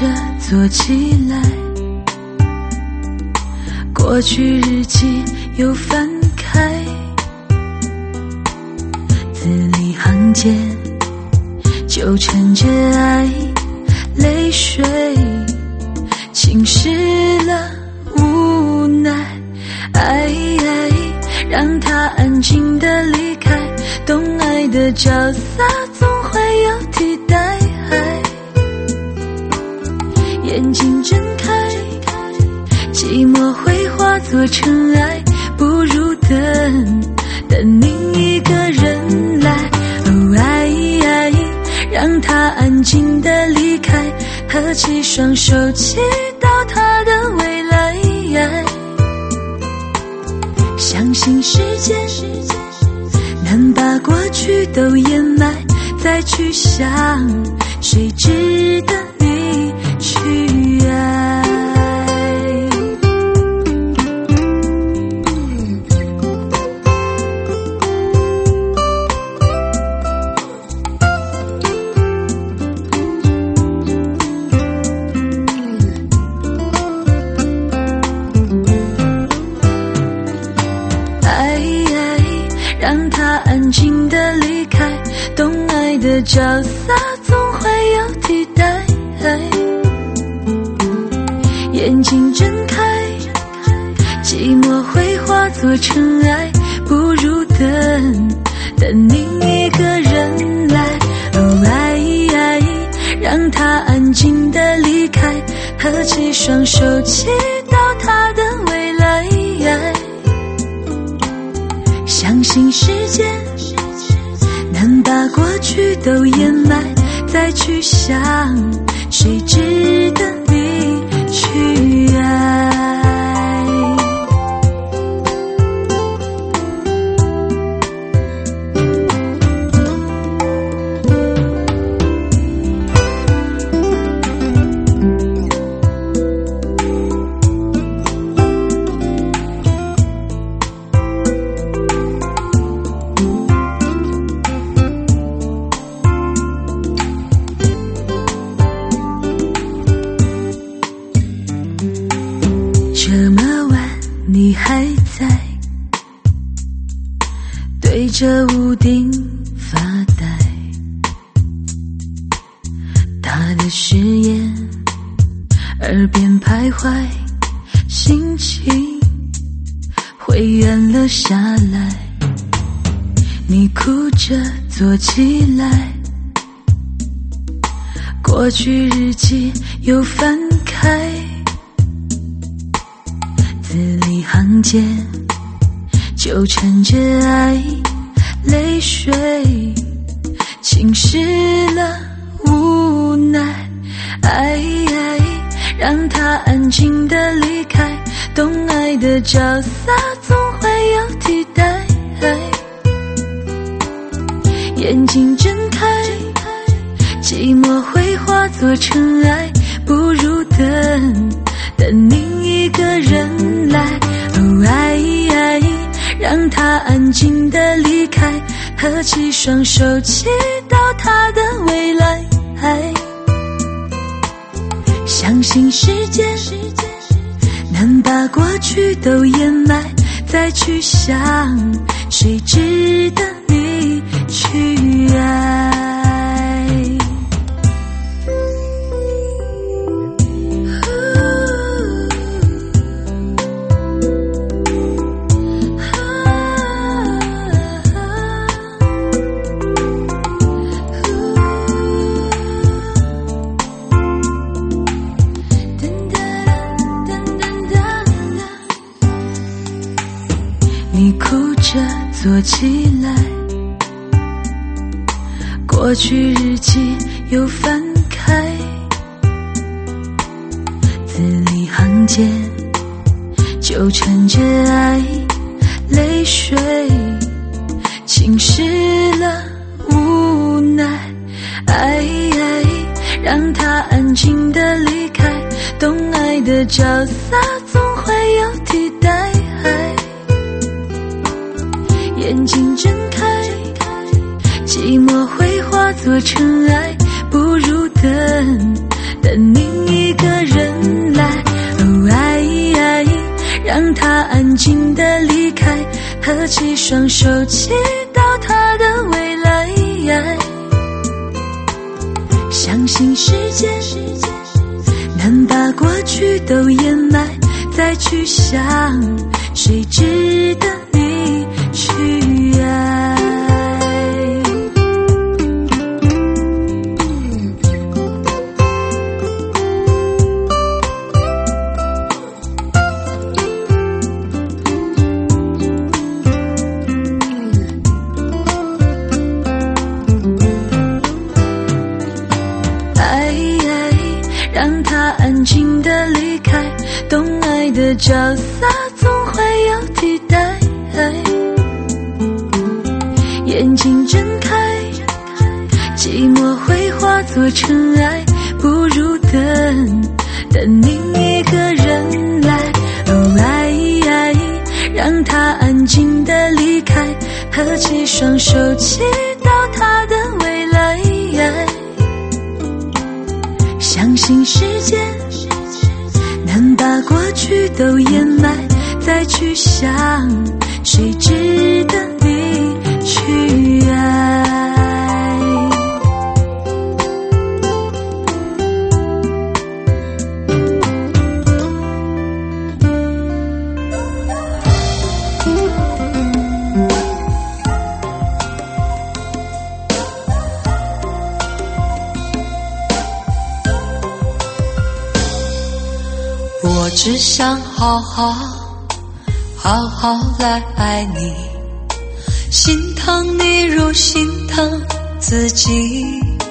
着坐起来，过去日记又翻开，字里行间纠缠着爱，泪水侵蚀了无奈，让他安静地离开，懂爱的角色总会有替代，眼睛睁开，寂寞会化作尘埃，不如等另一个人来，让他安静地离开，合起双手祈祷他的未来，相信时间能把过去都掩埋，再去想谁值得你去爱。让他安静地离开，懂爱的角色总会有替代，眼睛睁开，寂寞会化作尘埃，不如等另一个人来，让他安静地离开，合起双手祈祷他的未来，相信时间能把过去都掩埋，再去想谁值得你去爱。这么晚你还在对着屋顶发呆，他的誓言耳边徘徊，心情会远了下来，你哭着坐起来，过去日记又翻开，字里行间纠缠着爱，泪水侵蚀了无奈，让他安静地离开，懂爱的角色总会有替代，眼睛睁开，寂寞会化作尘埃，不如等另一个人来，让他安静地离开，合起双手祈祷他的未来，相信时间能把过去都掩埋，再去想谁值得你去爱。你哭着坐起来，过去日记又翻开，字里行间纠缠着爱，泪水侵蚀了无奈，让他安静地离开，懂爱的角色总会有替代，眼睛睁开，寂寞会化作尘埃，不如等另一个人来。哦，爱，让他安静地离开，合起双手祈祷他的未来。相信时间能把过去都掩埋，再去想谁值得你去爱。让他安静地离开，懂爱的角色总会有替代。眼睛睁开，寂寞会化作尘埃，不如等另一个人来。哦，爱，让他安静地离开，合起双手祈祷他的未来。相信时间能把过去都掩埋，再去想谁值得你去爱。 我只想好好来爱你，心疼你如心疼自己。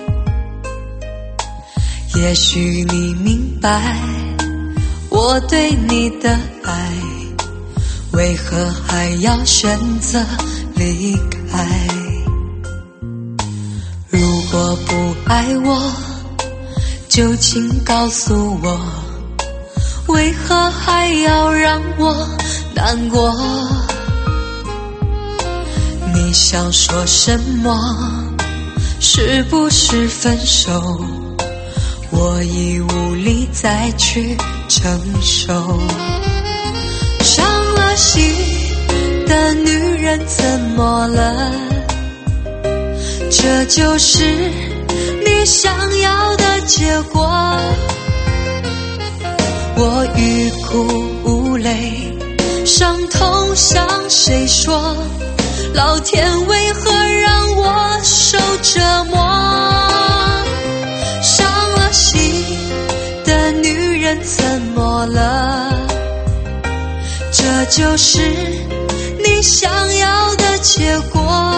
也许你明白我对你的爱，为何还要选择离开？如果不爱我，就请告诉我，为何还要让我难过？你想说什么？是不是分手？我已无力再去承受。伤了心的女人怎么了？这就是你想要的结果。我欲哭无泪，伤痛向谁说？老天为何让我受折磨？伤了心的女人怎么了？这就是你想要的结果。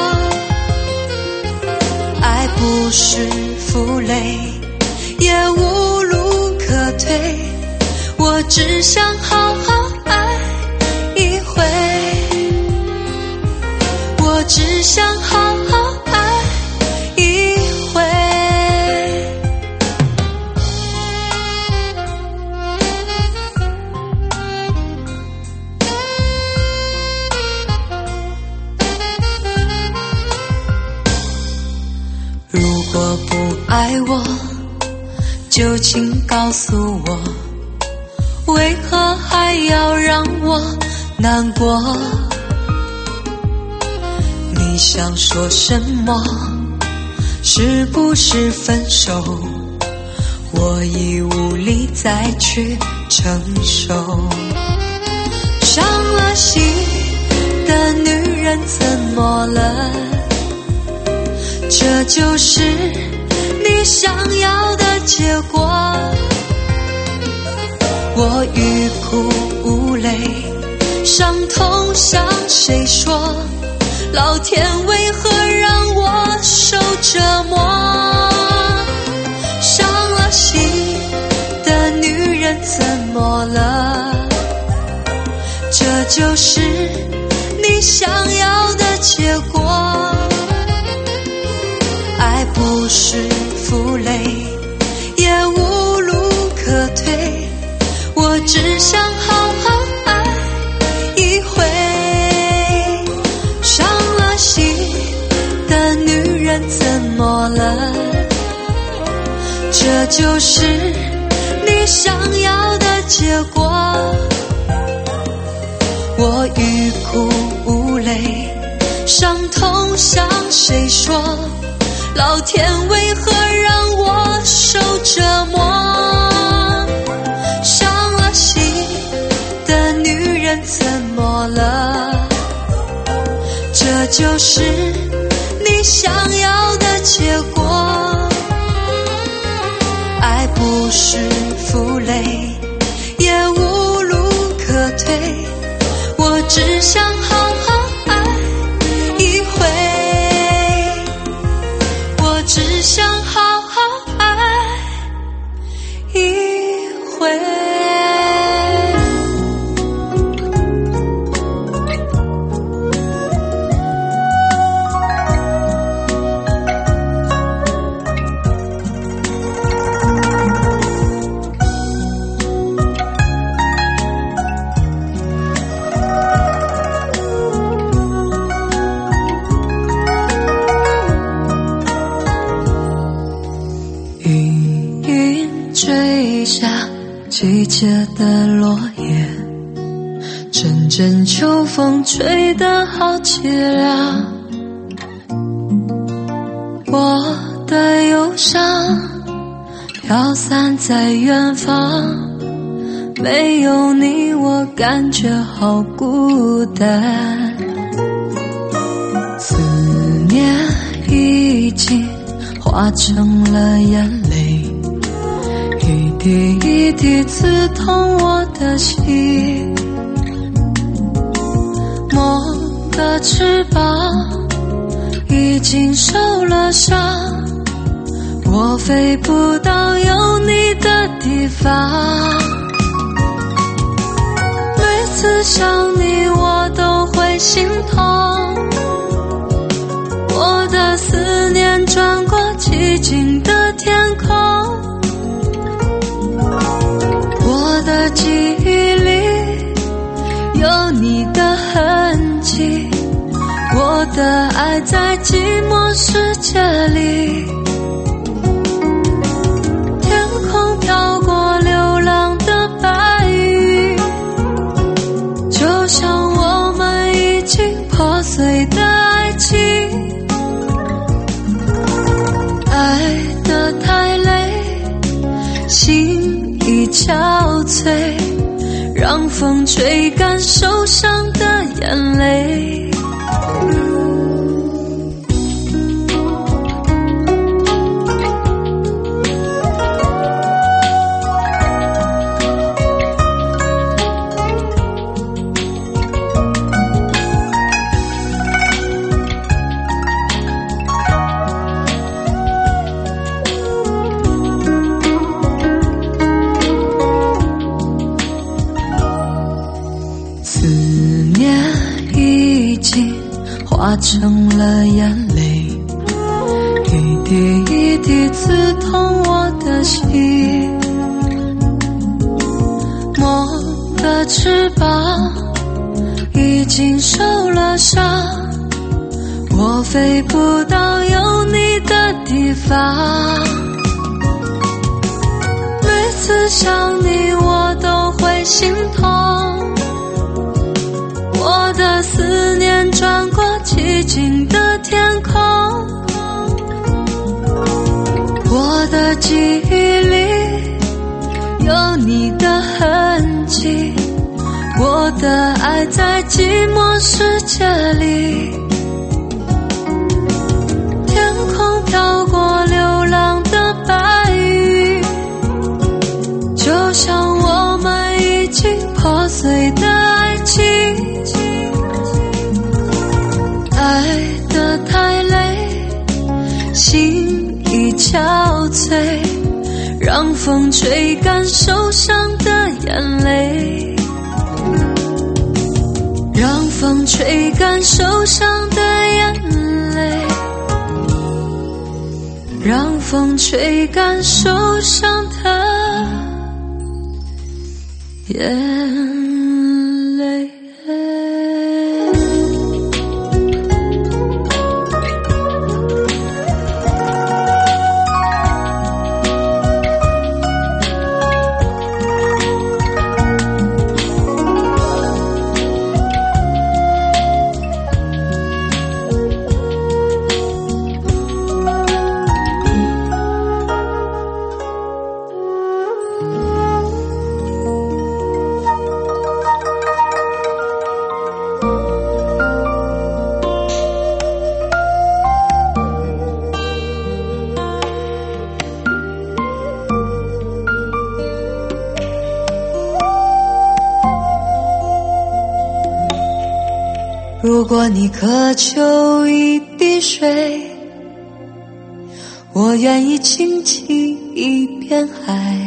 爱不是负累，也无路可退，我只想好好爱一回，我只想好好爱一回。如果不爱我，就请告诉我，为何还要让我难过？你想说什么？是不是分手？我已无力再去承受。伤了心的女人怎么了？这就是你想要的结果。我欲哭无泪，伤痛向谁说？老天为何让我受折磨？伤了心的女人怎么了？这就是你想要的结果。爱不是负累，也无路可退，我只想好好爱一回。伤了心的女人怎么了？这就是你你想要的结果。我欲哭无泪，伤痛向谁说？老天为何让我受折磨？伤了心的女人怎么了？这就是你想要的结果。爱不是负累，也无路可退，我只想好好爱一回，我只想好好爱一回。 垂下季节的落叶，阵阵秋风吹得好凄凉。我的忧伤飘散在远方，没有你我感觉好孤单。思念已经化成了眼泪，一滴一滴刺痛我的心。梦的翅膀已经受了伤，我飞不到有你的地方。每次想你我都会心痛，我的思念转过寂静的天空。我的记忆里有你的痕迹，我的爱在寂寞世界里。天空飘过流浪的白云，就像我们已经破碎的爱情。爱得太累，心已憔悴，让风吹干受伤的眼泪。化成了眼泪，一滴一滴刺痛我的心。梦的翅膀已经受了伤，我飞不到有你的地方。每次想你我都会心痛，我的思念转过寂静的天空。我的记忆里有你的痕迹，我的爱在寂寞世界里。天空飘过流浪的白云，就像我们已经破碎的爱情。爱得太累，心已憔悴，让风吹干受伤的眼泪。让风吹干受伤的眼泪，让风吹干受伤的眼泪。 如果你渴求一滴水，我愿意倾起一片海。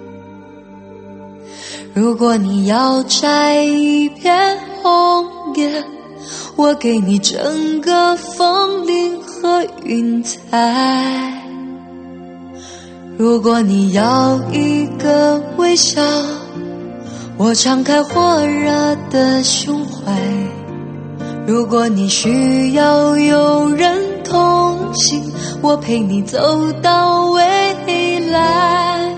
如果你要摘一片红叶，我给你整个枫林和云彩。如果你要一个微笑，我敞开火热的胸怀。如果你需要有人同行，我陪你走到未来。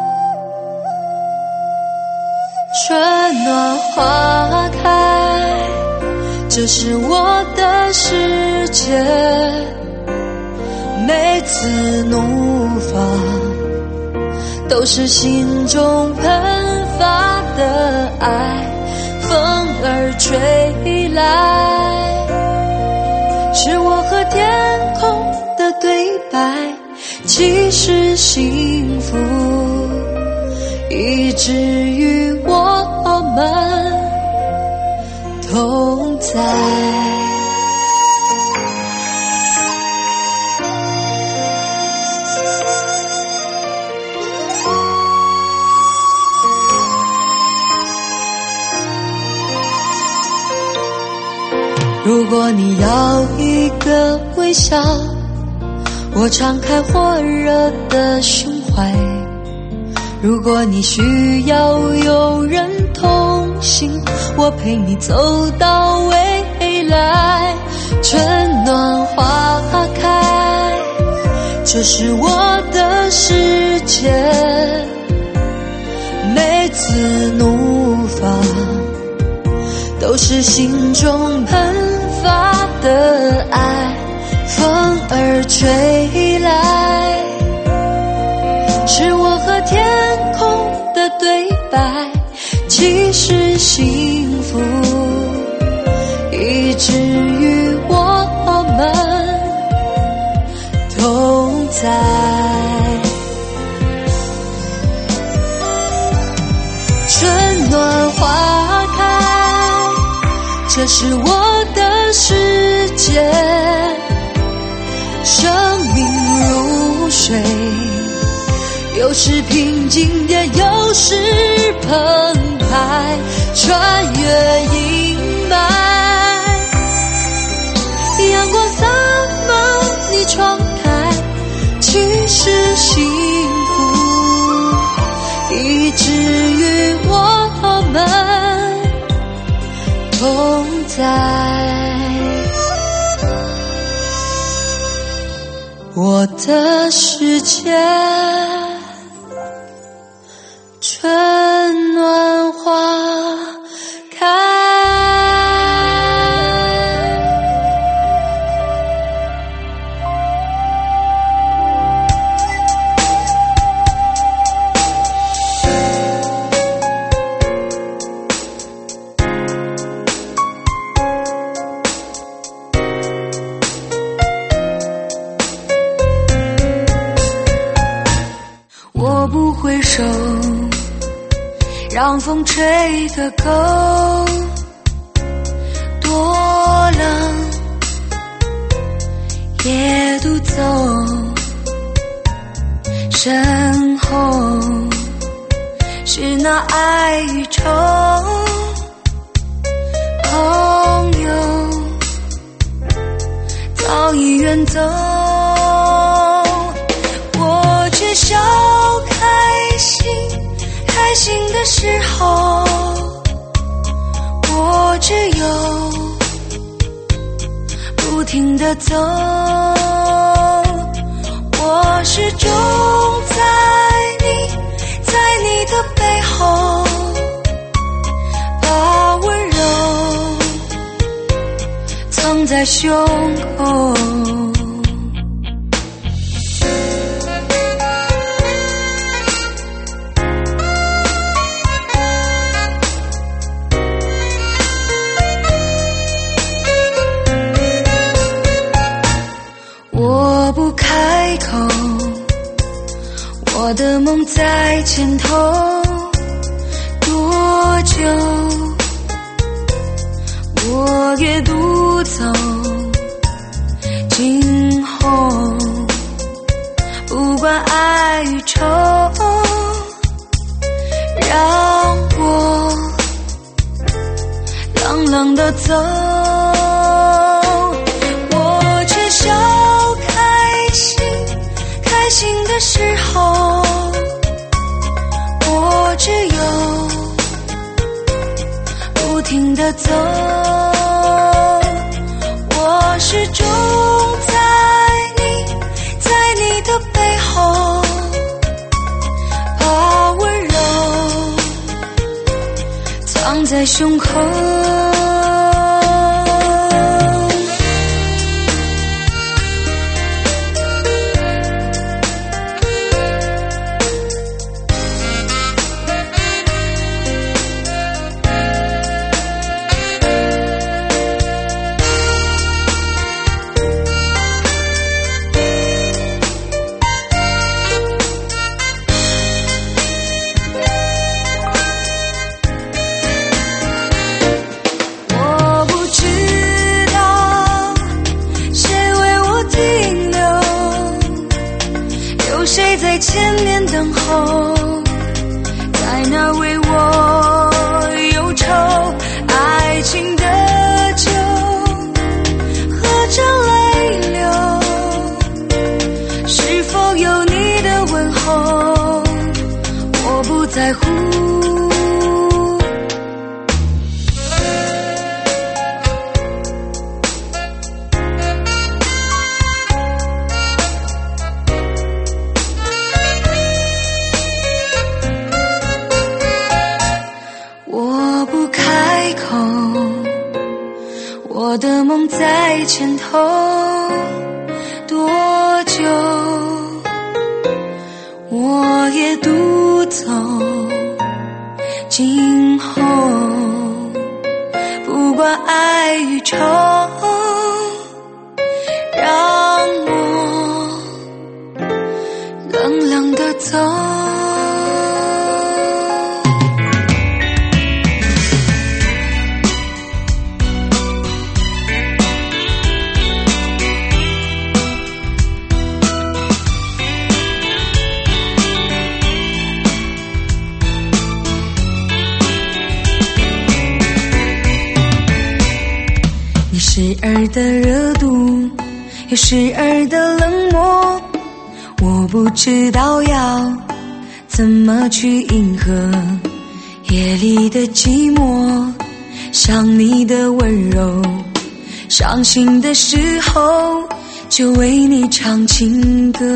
春暖花开，这是我的世界。每次怒发，都是心中喷发的爱，风儿吹来，是我和天空的对白。其实幸福一直与我们同在。如果你要一个微笑，我敞开火热的胸怀。如果你需要有人同行，我陪你走到未来。春暖花开，这是我的世界。每次怒发，都是心中喷发的爱，风儿吹来，是我和天空的对白。其实幸福一直与我们同在。春暖花开，这是我的世界。生命如水，有时平静也有时澎湃，穿越阴霾，阳光洒满你窗台。其实幸福一直与我们同在。我的世界，春暖花开。 我不回首，让风吹个够，多冷也独走，身后是那爱与愁。朋友早已远走，我却笑开心的时候，我只有不停地走。我始终在你的背后，把温柔藏在胸口。我不开口，我的梦在前头，多久我我也独走今后，不管爱与愁，让我冷冷地走。我缺少开心的时候，我只有不停地走。我始终在你的背后，把温柔藏在胸口。谁在前面等候，在那为我忧愁，爱情的酒喝着泪流，是否有你的问候，我不在乎。我的梦在前头，多久我也独走今后，不管爱与愁，让我冷冷地走。你时而的热度，有时而的冷漠，我不知道要怎么去迎合夜里的寂寞，想你的温柔，伤心的时候就为你唱情歌。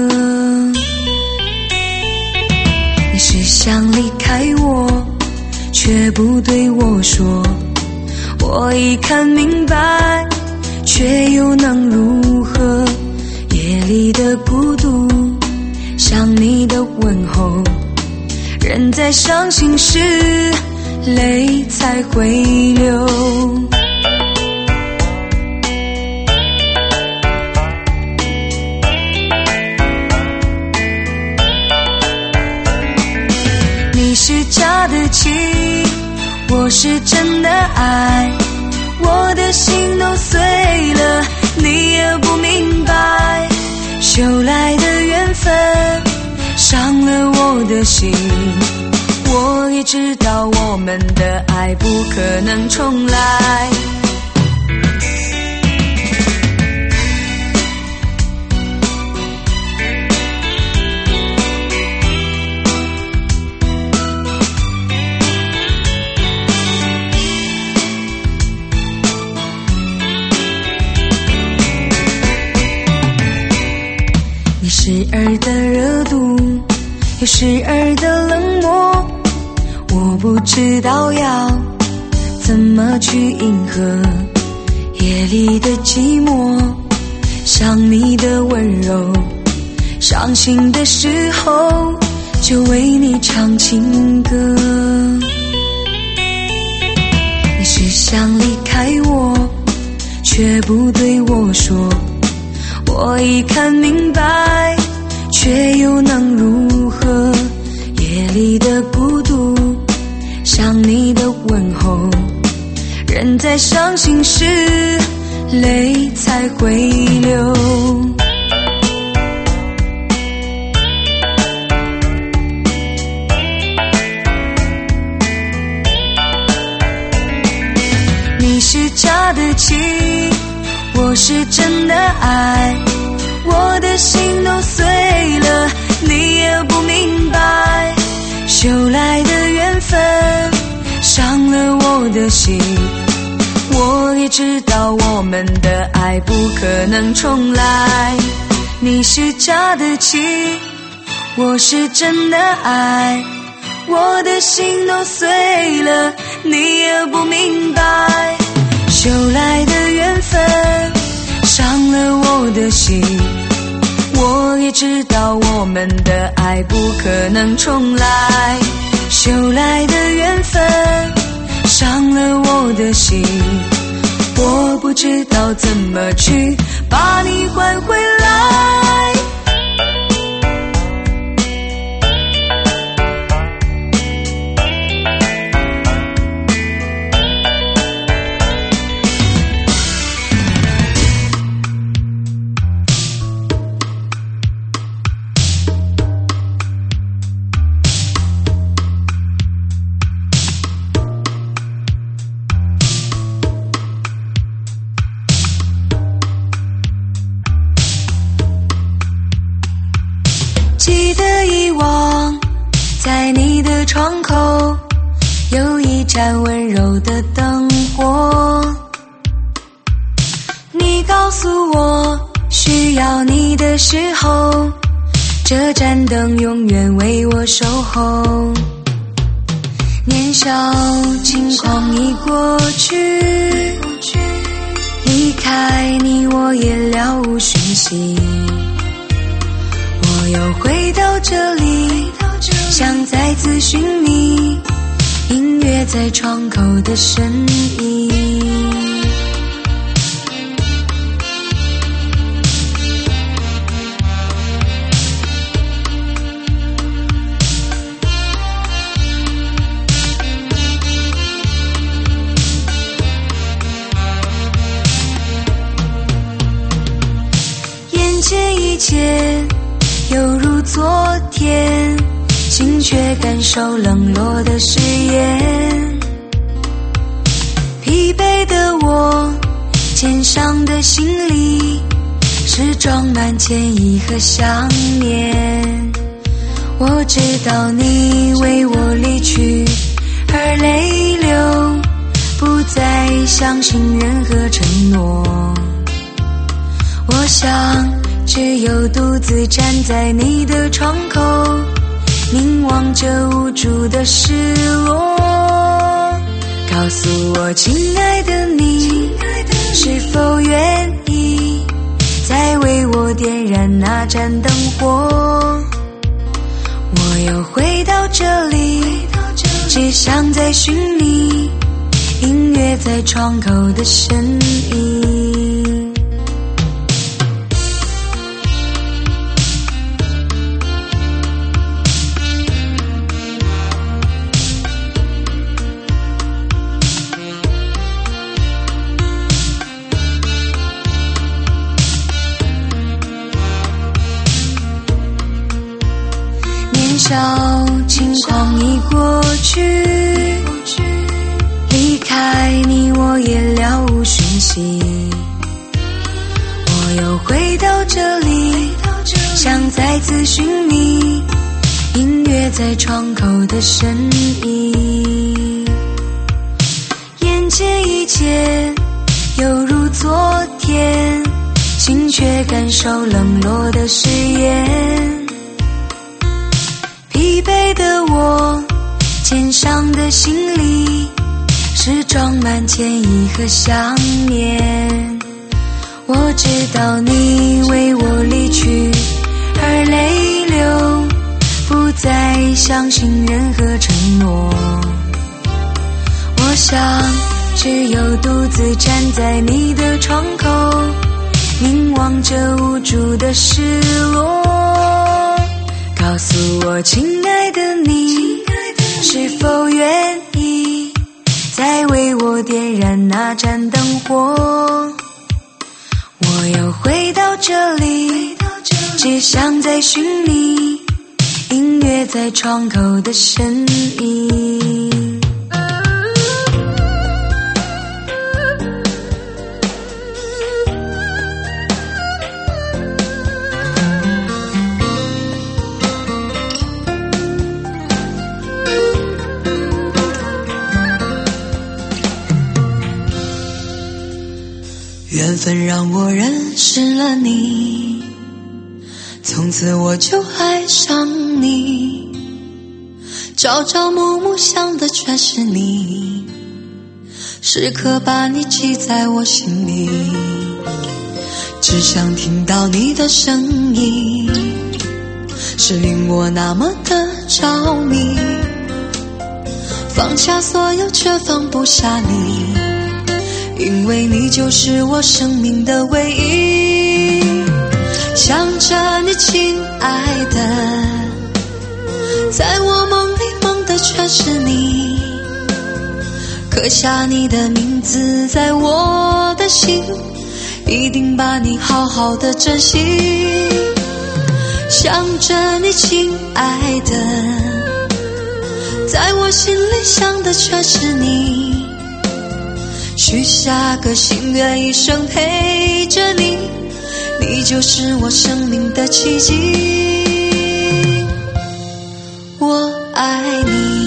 你是想离开我，却不对我说，我已看明白，却又能如何？夜里的孤独，想你的问候，人在伤心时，泪才会流。你是假的情，我是真的爱，我的心都碎了，你也不明白，修来的缘分伤了我的心，我也知道我们的爱不可能重来。时而的热度，有时而的冷漠，我不知道要怎么去迎合夜里的寂寞，想你的温柔，伤心的时候就为你唱情歌。你是想离开我，却不对我说，我已看明白，却又能如何？夜里的孤独，想你的问候，人在伤心时，泪才会流。你是假的情，我是真的爱，我的心都碎了，你也不明白，修来的缘分伤了我的心。我也知道我们的爱不可能重来，你是假的情，我是真的爱，我的心都碎了，你也不明白，修来的缘分伤了我的心。我也知道我们的爱不可能重来，修来的缘分伤了我的心。我不知道怎么去把你换回来。记得以往，在你的窗口有一盏温柔的灯火，你告诉我需要你的时候，这盏灯永远为我守候。年少轻狂已过去，离开你我也了无讯息，我又回到这里，想再次寻你，音乐在窗口的身影。眼前一切犹如昨天，心却感受冷落的誓言。疲惫的我，肩上的行李是装满歉意和想念。我知道你为我离去而泪流，不再相信任何承诺。我想只有独自站在你的窗口，凝望着无助的失落。告诉我亲爱的你，是否愿意再为我点燃那盏灯火。我又回到这里，只想再寻你，音乐在窗口的身影。年少轻狂已过去，离开你我也了无讯息。我又回到这里，想再次寻你，音乐在窗口的身影。眼前一切犹如昨天，心却感受冷落的誓言。疲惫的我，肩上的行李是装满歉意和想念。我知道你为我离去而泪流，不再相信任何承诺。我想只有独自站在你的窗口，凝望着无助的失落。告诉我亲爱的你，是否愿意再为我点燃那盏灯火。我要回到这里，只想再寻你音乐在窗口的身影。 缘分让我认识了你，从此我就爱上你，朝朝暮暮想的全是你，时刻把你记在我心里，只想听到你的声音，是令我那么的着迷，放下所有却放不下你，因为你就是我生命的唯一。想着你亲爱的，在我梦里梦的全是你，刻下你的名字在我的心，一定把你好好的珍惜。想着你亲爱的，在我心里想的全是你，许下个心愿，一生陪着你，你就是我生命的奇迹。我爱你。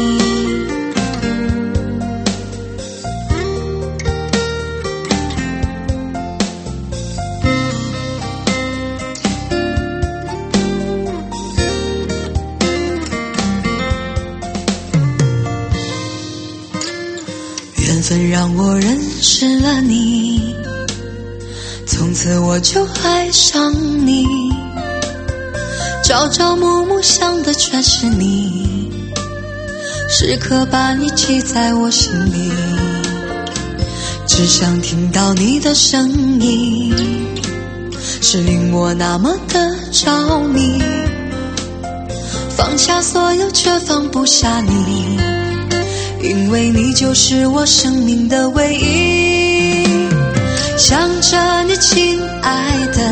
缘分让我认识了你，从此我就爱上你，朝朝暮暮想的全是你，时刻把你记在我心里，只想听到你的声音，是令我那么的着迷，放下所有却放不下你，因为你就是我生命的唯一。想着你亲爱的，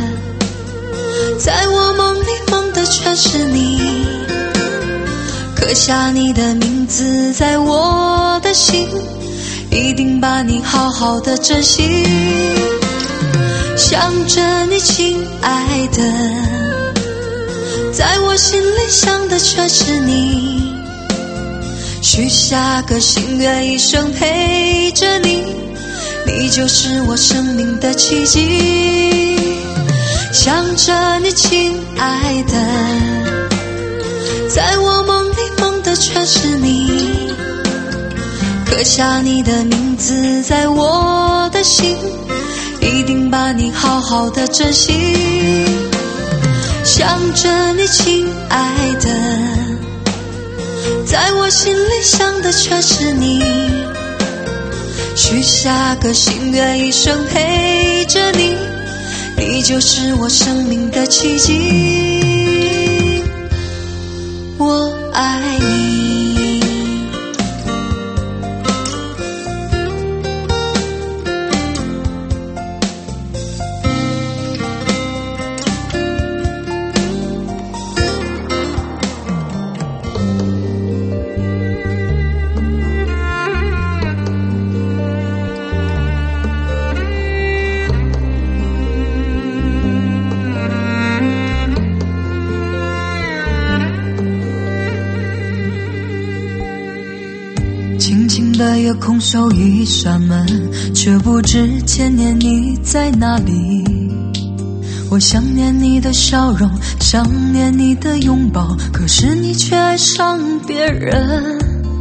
在我梦里梦的全是你，刻下你的名字在我的心，一定把你好好的珍惜。想着你亲爱的，在我心里想的全是你，许下个心愿，一生陪着你，你就是我生命的奇迹。想着你亲爱的，在我梦里梦的全是你，刻下你的名字在我的心，一定把你好好的珍惜。想着你亲爱的，在我心里想的全是你，许下个心愿，一生陪着你，你就是我生命的奇迹。我爱你。 轻轻的夜空守一扇门，却不知千年你在哪里。我想念你的笑容，想念你的拥抱，可是你却爱上别人。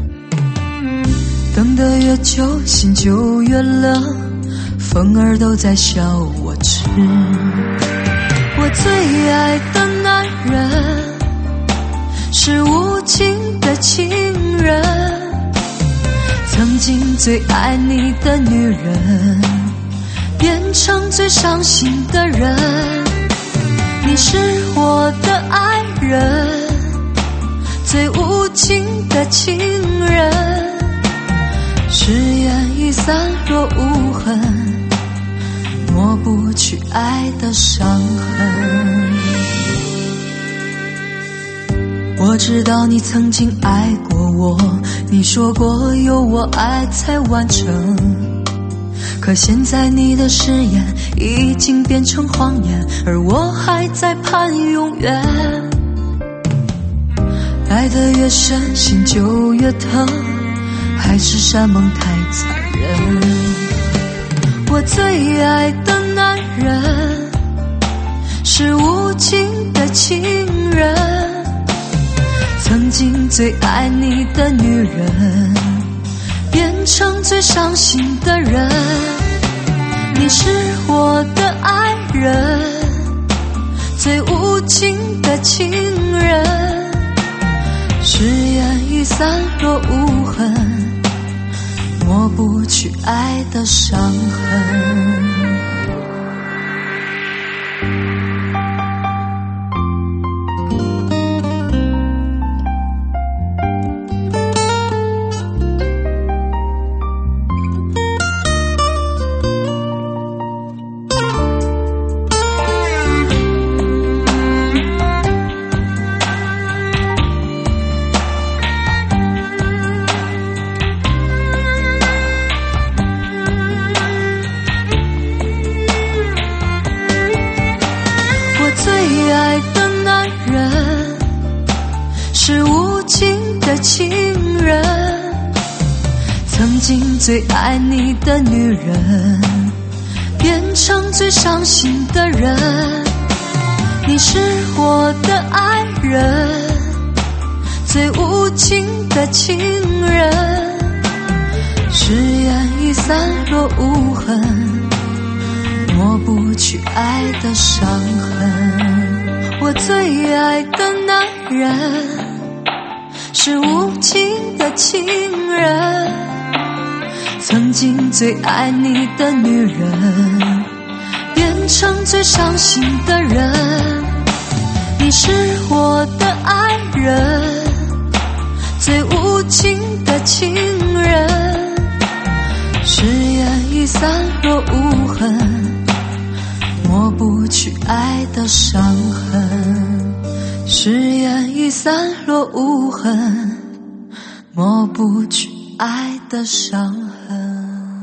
等得越久，心就越冷，风儿都在笑我痴。我最爱的男人，是无情的情人，曾经最爱你的女人，变成最伤心的人。你是我的爱人，最无情的情人， 誓言已散若无痕，抹不去爱的伤痕。我知道你曾经爱过我，你说过有我爱才完整，可现在你的誓言已经变成谎言，而我还在盼永远。爱得越深，心就越疼，海誓山盟太残忍。我最爱的男人是无情的情人，曾经最爱你的女人变成最伤心的人。你是我的爱人，最无情的情人，誓言已散若无痕，抹不去爱的伤痕。最爱的男人是无情的情人，曾经最爱你的女人变成最伤心的人。你是我的爱人，最无情的情人，誓言已散若无痕，抹不去爱的伤痕。我最爱的男人是无情的情人，曾经最爱你的女人变成最伤心的人。你是我的爱人，最无情的情人，誓言已散若无痕，抹不去爱的伤痕。誓言已散若无痕，抹不去爱的伤痕。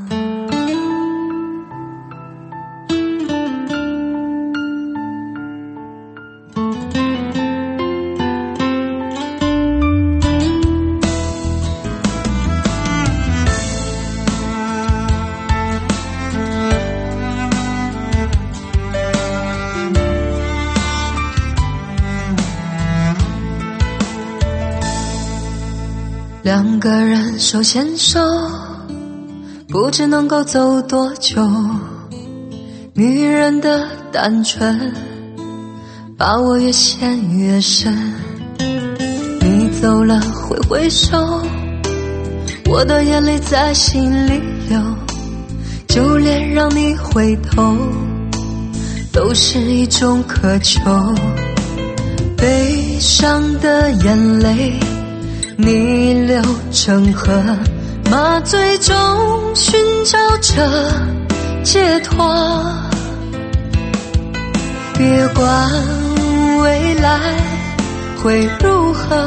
两个人手牵手，不知能够走多久。女人的单纯把我越陷越深。你走了挥挥手，我的眼泪在心里流，就连让你回头都是一种渴求。悲伤的眼泪逆流成河，麻醉中寻找着解脱。别管未来会如何，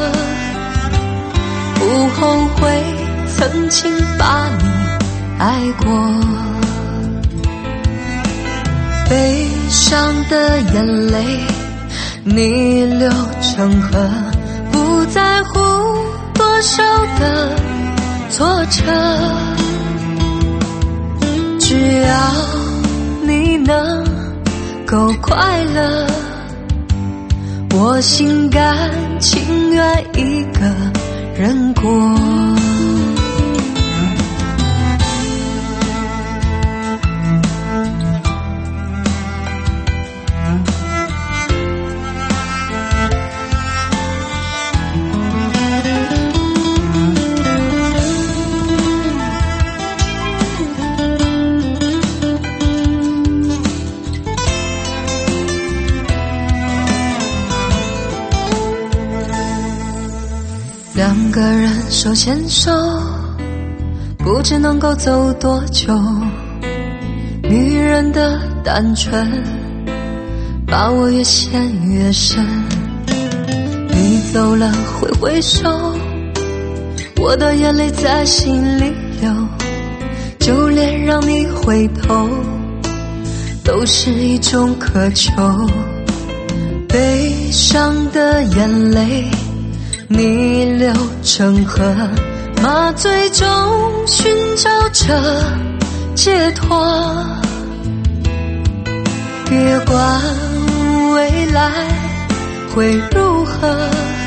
不后悔曾经把你爱过。悲伤的眼泪逆流成河，不在乎多少的挫折，只要你能够快乐，我心甘情愿一个人过。两个人手牵手， 不知能够走多久。女人的单纯把我越陷越深，你走了挥挥手，我的眼泪在心里流，就连让你回头都是一种渴求。悲伤的眼泪逆流成河，麻醉中寻找着解脱。别管未来会如何，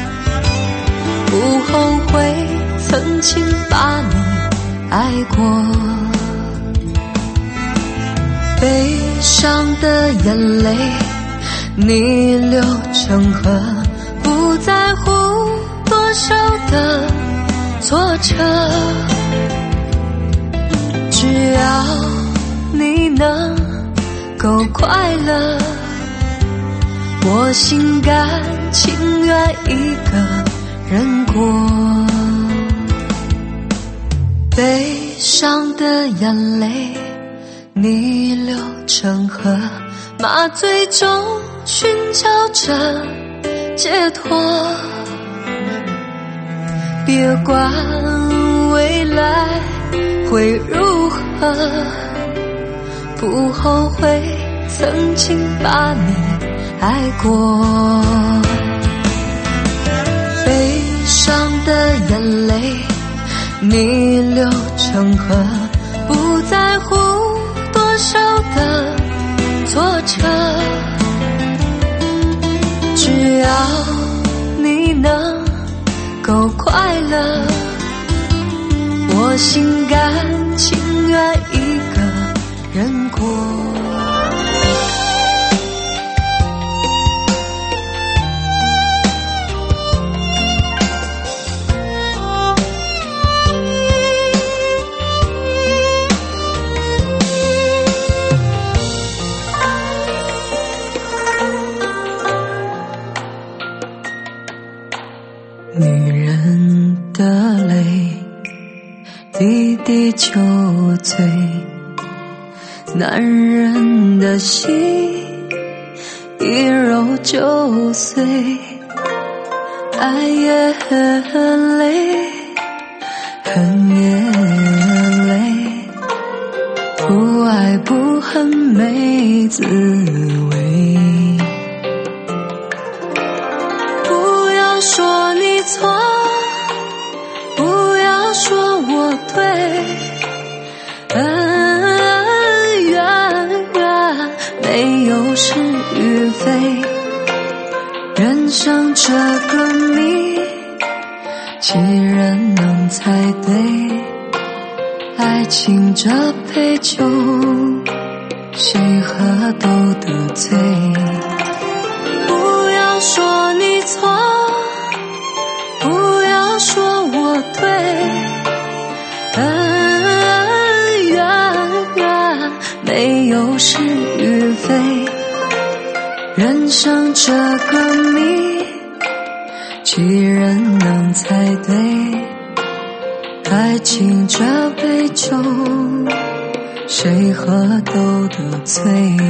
不后悔曾经把你爱过。悲伤的眼泪逆流成河，不在乎多少的挫折，只要你能够快乐，我心甘情愿一个人过。悲伤的眼泪逆流成河，麻醉中寻找着解脱。别管未来会如何，不后悔曾经把你爱过。悲伤的眼泪逆流成河，不在乎多少的挫折，只要你能够快乐，我心甘情愿一个人过。女人的泪滴滴就醉，男人的心一揉就碎。爱也累，恨也累，不爱不恨没滋味。不要说你错，不要说我对，恩怨没有是与非，人生这个谜，几人能猜对？爱情这杯酒，谁喝都得醉。不要说你错，不要说我对，恩怨没有是与非，人生这个谜，几人能猜对？爱情这杯酒，谁喝都得醉。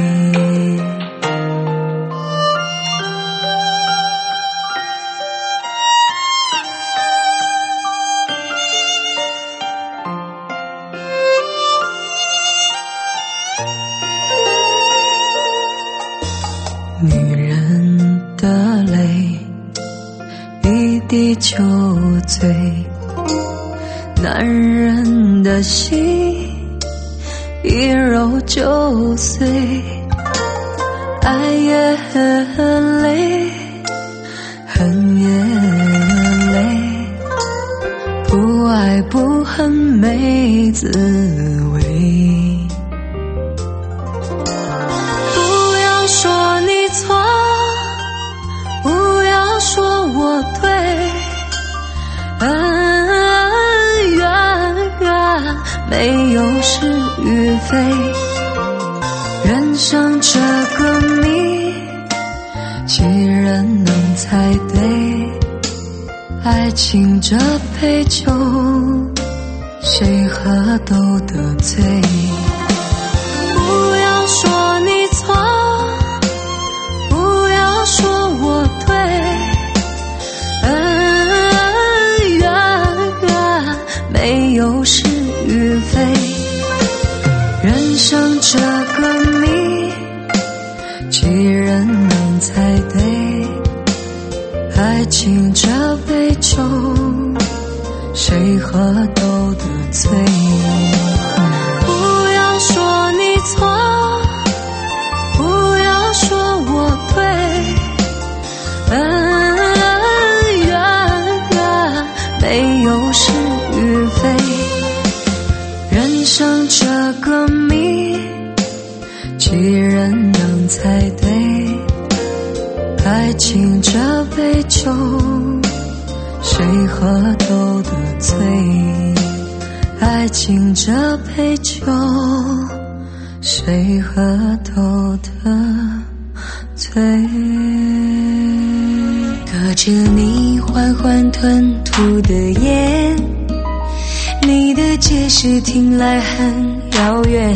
女人的泪一滴就醉，男人的心一揉就碎。爱也累，恨也累，不爱不恨没滋味。不要说你错，不要说我对，恩怨没有是与非，人生这个谜，几人能猜对？爱情这杯酒， 谁和都得罪。不要说你错，不要说我对，恩怨没有是与非，人生这个谜，几人能猜对？爱情这杯酒，谁喝都得醉。不要说你错，不要说我对，恩怨没有是与非，人生这个谜，几人能猜对？爱情这杯酒，谁喝都得醉。爱情这杯酒，谁喝都得醉。隔着你缓缓吞吐的烟，你的解释听来很遥远，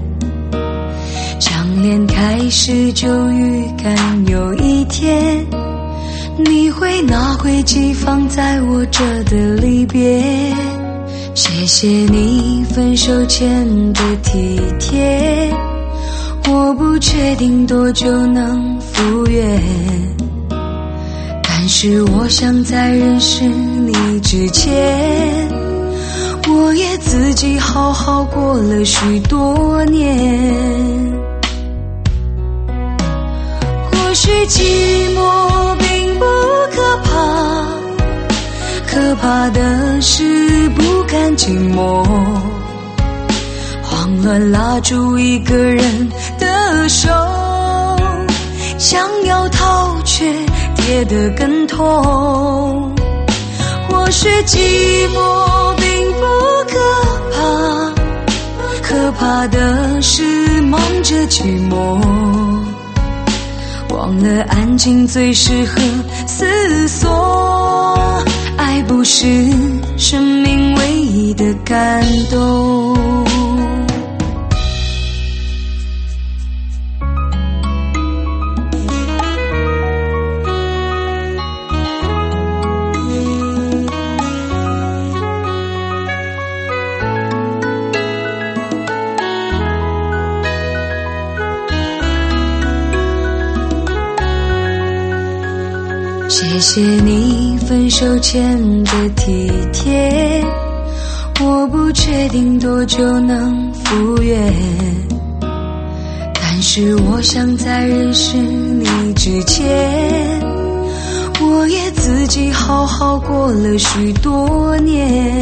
相恋开始就预感有一天，你会拿回寄放在我这的离别。谢谢你分手前的体贴，我不确定多久能复原，但是我想在认识你之前，我也自己好好过了许多年。或许寂寞并不可怕，可怕的是不甘寂寞，慌乱拉住一个人的手，想要逃却跌得更痛。或许寂寞并不可怕，可怕的是忙着寂寞，忘了安静最适合思索。爱不是生命唯一的感动。谢谢你分手前的体贴，我不确定多久能复原，但是我想在认识你之前，我也自己好好过了许多年。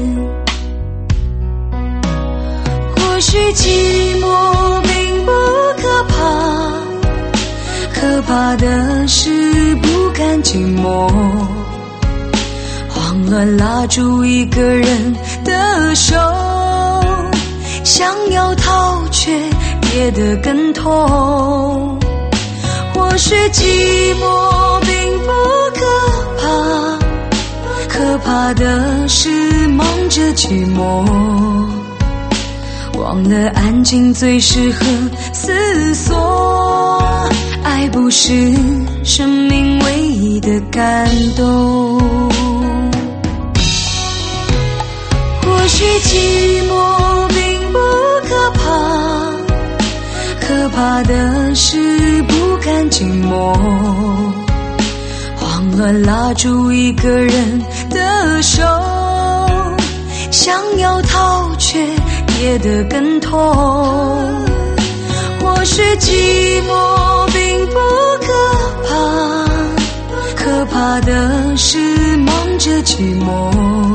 或许寂寞并不可怕，可怕的是不甘寂寞，慌乱拉住一个人的手，想要逃却跌得更痛。或许寂寞并不可怕，可怕的是忙着寂寞，忘了安静最适合思索。爱不是生命唯一的感动。或许寂寞并不可怕，可怕的是不甘寂寞，慌乱拉住一个人的手，想要逃却跌得更痛。或许寂寞并不可怕，可怕的是忙着寂寞，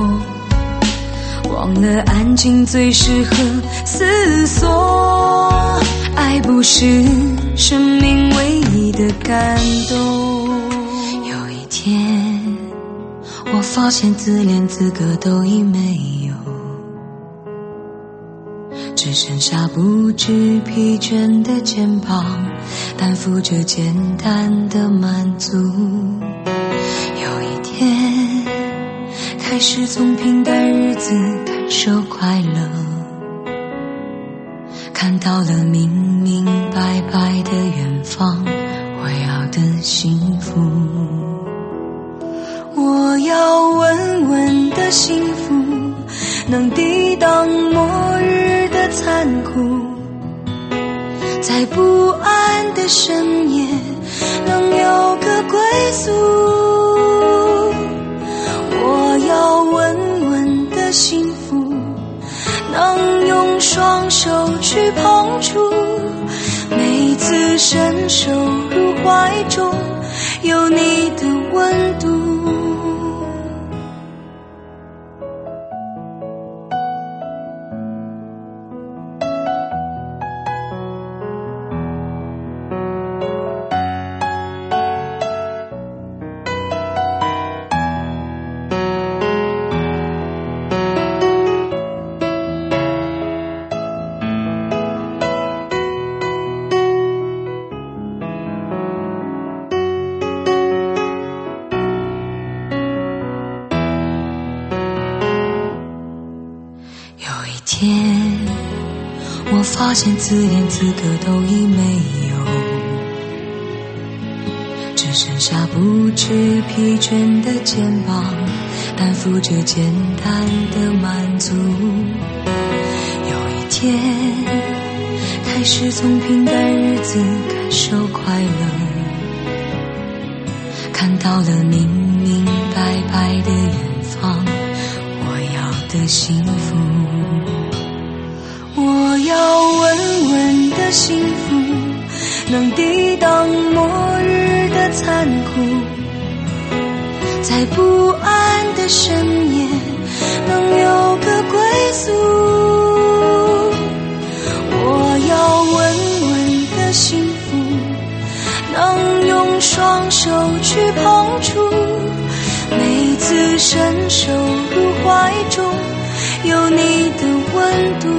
忘了安静最适合思索。爱不是生命唯一的感动。有一天我发现自恋资格都已没有，只剩下不知疲倦的肩膀，担负着简单的满足。有一天开始从平淡日子感受快乐，看到了明明白白的远方，我要的幸福。 我要稳稳的幸福，能抵挡末日的残酷，在不安的深夜能有个归宿。我要稳稳的幸福，能用双手去碰触，每次伸手入怀中有你的温度。 我发现字典资格都已没有，只剩下不知疲倦的肩膀，担负着简单的满足。有一天开始从平淡日子感受快乐，看到了明明白白的远方，我要的幸福。 我要稳稳的幸福，能抵挡末日的残酷，在不安的深夜能有个归宿。我要稳稳的幸福，能用双手去碰触，每次伸手入怀中有你的温度。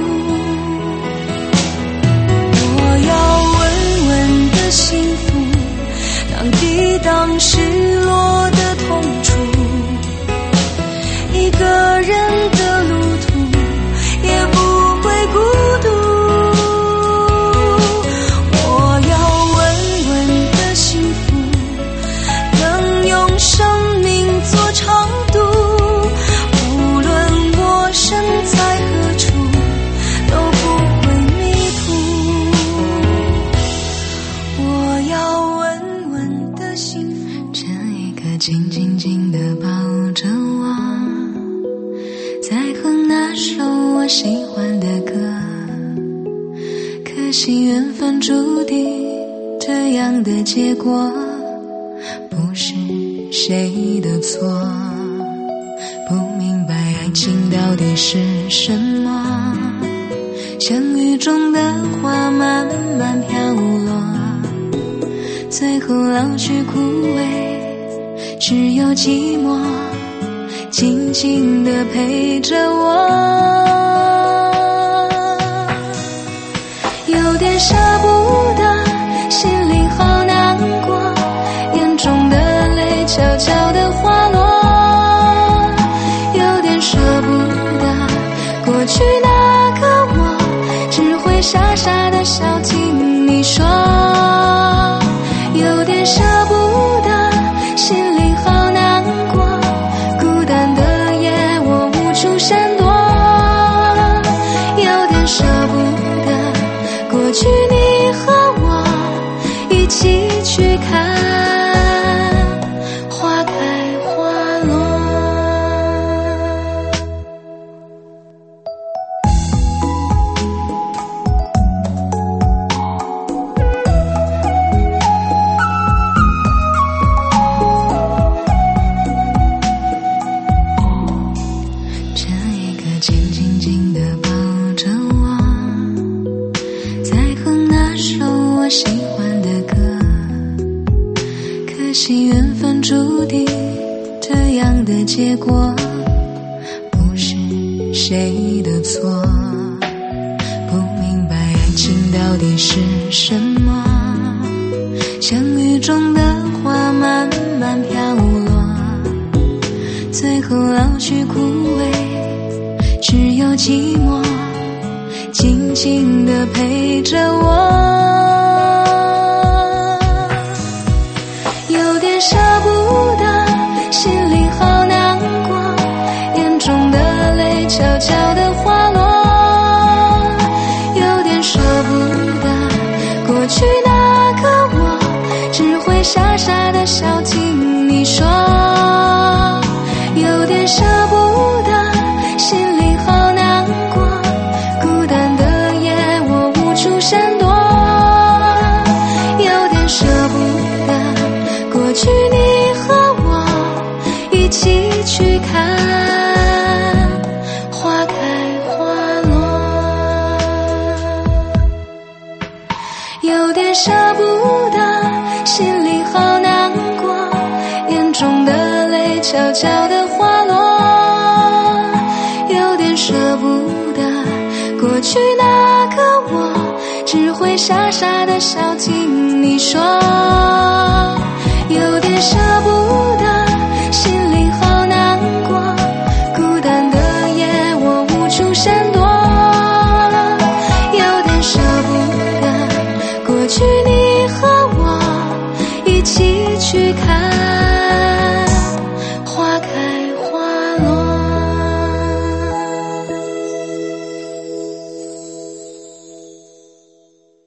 我要稳稳的幸福，能抵挡失落的痛楚，一个人的路途也不会孤独。我要稳稳的幸福，能用生命做长度，无论我身在何处都不会迷途。我要稳稳的幸福， 这一刻静静静地抱着我，在哼那首我喜欢的歌。可惜缘分注定这样的结果，不是谁的错。不明白爱情到底是什么，像雨中的花慢慢飘落，最后老去枯萎，只有寂寞静静地陪着我。有点舍不得，心里好难过，眼中的泪悄悄地滑落。有点舍不得，过去那个我只会傻傻地笑听你说。有点舍不得，心里好难过，孤单的夜我无处闪躲。有点舍不得，过去你和我一起去看花开花落。这一个静静静地抱着我，在哼那首我喜欢的歌。可惜缘分注定这样的结果，不是谁的错。不明白爱情到底是什么，像雨中的花慢慢飘落，最后老去枯萎，只有寂寞，静静地陪着我。有点舍不得，心里好难过，眼中的泪悄悄地滑落。有点舍不得，过去那个我只会傻傻地笑听你说。有点舍不得，心里好难过，孤单的夜我无处闪躲。有点舍不得，过去你和我一起去看花开花落。有点舍不得，心里好难过，眼中的泪悄悄地滑落。有点舍不得，过去那个我只会傻傻地笑听你说。有点舍不得，心里好难过，孤单的夜我无处闪躲。有点舍不得，过去你和我一起去看